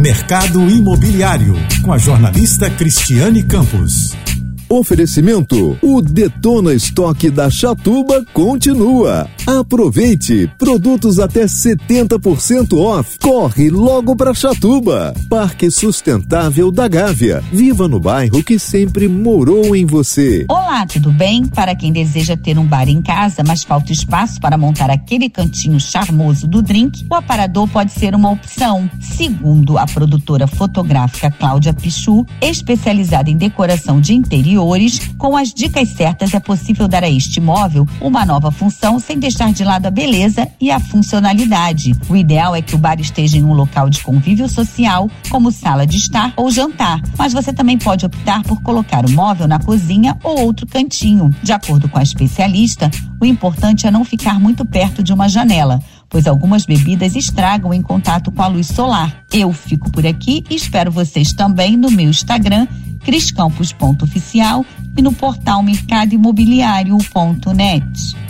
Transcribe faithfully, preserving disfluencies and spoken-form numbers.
Mercado Imobiliário, com a jornalista Cristiane Campos. Oferecimento: o Detona Estoque da Chatuba continua. Aproveite, produtos até setenta por cento off. Corre logo para Chatuba. Parque Sustentável da Gávea. Viva no bairro que sempre morou em você. Olá, tudo bem? Para quem deseja ter um bar em casa, mas falta espaço para montar aquele cantinho charmoso do drink, o aparador pode ser uma opção. Segundo a produtora fotográfica Cláudia Pichu, especializada em decoração de interior, com as dicas certas é possível dar a este imóvel uma nova função sem deixar de lado a beleza e a funcionalidade. O ideal é que o bar esteja em um local de convívio social, como sala de estar ou jantar, mas você também pode optar por colocar o móvel na cozinha ou outro cantinho. De acordo com a especialista, o importante é não ficar muito perto de uma janela, pois algumas bebidas estragam em contato com a luz solar. Eu fico por aqui e espero vocês também no meu Instagram, cris campos ponto oficial, e no portal mercado imobiliário ponto net.